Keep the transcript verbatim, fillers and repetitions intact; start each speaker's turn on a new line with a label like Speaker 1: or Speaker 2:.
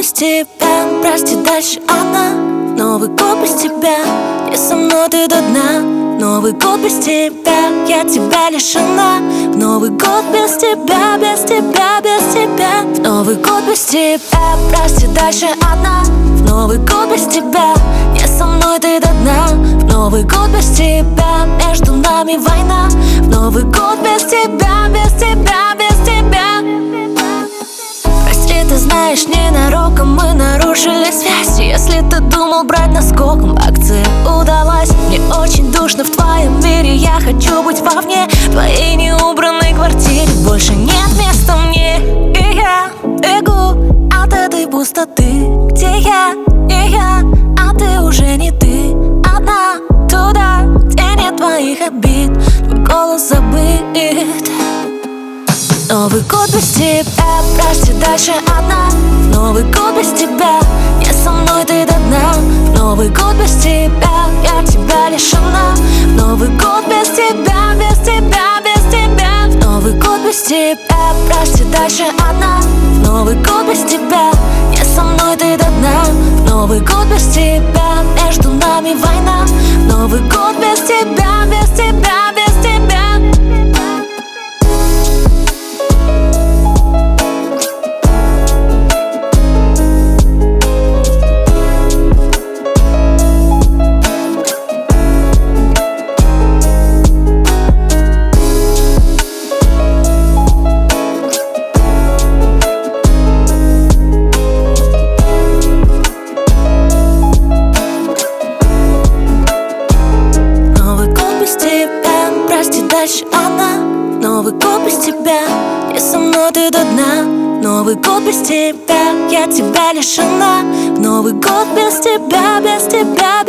Speaker 1: без тебя, прости, дальше одна. Новый год без тебя, не со мной ты до дна. Новый год без тебя, я тебя лишена. В Новый год без тебя, без тебя, без тебя. В Новый год без тебя, прости, дальше одна. В Новый год без тебя, не со мной ты до дна. В Новый год без тебя, между нами война. В Новый год без тебя, без тебя, без тебя. Прости, ты знаешь, ненароком мы нарушили связь. Если ты думал брать наскоком, акция удалась. Мне очень душно в твоем мире, я хочу быть вовне. В твоей неубранной квартире больше нет места мне. И я бегу от этой пустоты, где я не я, а ты уже не ты. Одна туда, где нет твоих обид, твой голос забыт. Новый год без тебя, прости, дальше одна. Новый год без тебя, не со мной ты до дна. Новый год без тебя, я тебя лишена. Новый год без тебя, без тебя, без тебя. Новый год без тебя, прости, дальше одна. Новый год без тебя, не со мной ты до дна. Новый год без тебя, между нами война. Новый год без тебя, без тебя, без тебя. Дальше одна. Новый год без тебя, не со мной ты до дна. Новый год без тебя, я тебя лишена. Новый год без тебя, без тебя.